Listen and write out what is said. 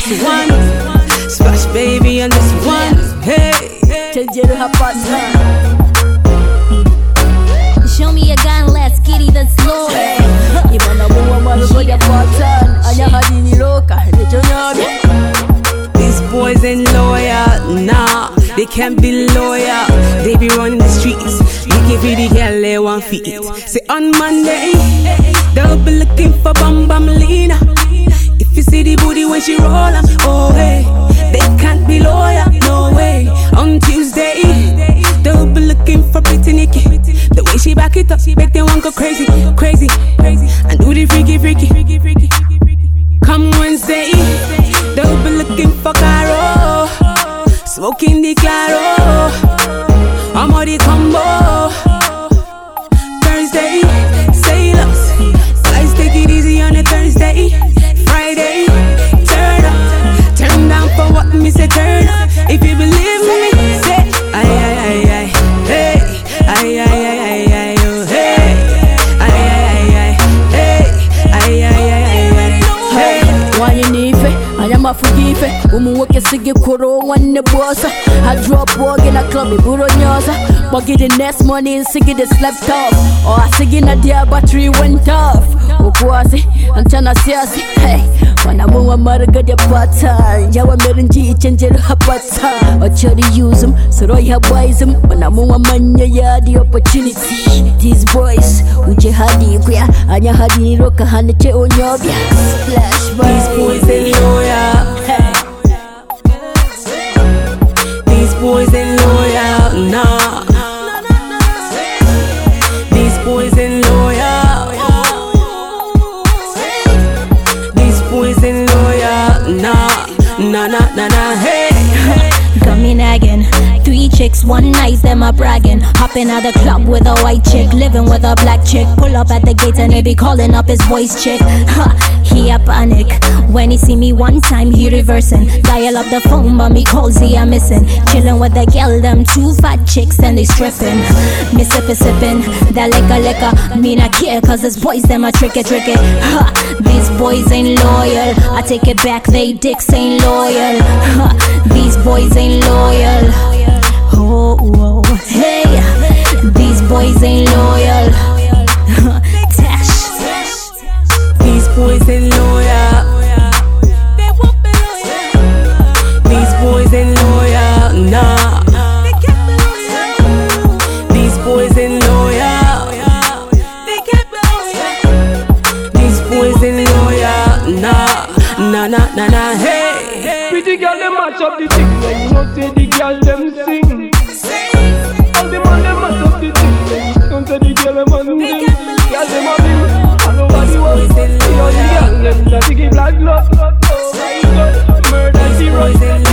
this one. Splash baby on this one. Hey, Chenjeru hapasa. Show me a gun, let's get it slow. Imana muwa marugoya patan. Anya hadini loka, lechonyabi. these boys ain't loyal, nah. They can't be loyal. They be running the streets. Looking for the girl they want to eat. Say on Monday, they'll be looking for Bam Bam Lina. If you see the booty when she roll up, oh hey, they can't be loyal, no way. On Tuesday, they'll be looking for Pretty Nikki. The way she back it up, make them want go crazy, crazy, crazy, and do the freaky, freaky. Come Wednesday, they'll be looking for Caro, smoking the Claro. I'm on the combo. Thursday, sailors, guys take it easy on a Thursday. Friday, turn up, turn down for what me say turn up. If you believe me, say ay ay ay ay, hey, ay ay ay ay ay, oh hey, ay ay ay ay, hey, ay ay ay ay ay, hey. Wanye nife, anyama fugife. Umuwoke sige kuro wane bossa. I drop walk in a club, buro nyosa. Buggy the next morning, sige the slept off. Or I sige na dia battery went off. Ukwasi, antana siasi. Hey, wanamuwa maragadi pata. Yawa merenji chenjeru hapata. Ochori use them, soroi habwise them. Wanamuwa manya ya the opportunity. These boys, uje hadi kuya. Anya hadi niroka haneche onyobia. Splash boy. These boys ain't loyal. These boys ain't loyal, nah. These boys ain't loyal. These boys ain't loyal, nah, nah, nah, nah, nah, hey. Got me nagging. 3 chicks, one night, them a bragging. Hopping at the club with a white chick, living with a black chick. Pull up at the gate and they be calling up his voice chick. Ha, he a panic. When he see me one time, he reversing. Dial up the phone, but me calls he a missing. Chilling with the girl, them 2 fat chicks and they stripping. Me sipping, that liquor. Me not care, cause this boys, them a tricky. Ha, these boys ain't loyal. I take it back, they dicks ain't loyal. Ha, these boys ain't loyal. Oh, oh, hey, these boys ain't loyal. Tash. These boys ain't loyal. These boys ain't loyal, nah. These boys ain't loyal. These boys ain't loyal, nah, nah, nah, nah, nah, hey. Pretty girl, them match up the thing. When you know say the girl, them sing. All the man, them match up the thing. Don't say the girl, them on sing. Girl, them a sing. And nobody wants to see all the girl, them that give black blood. Oh my God, murder, she runs.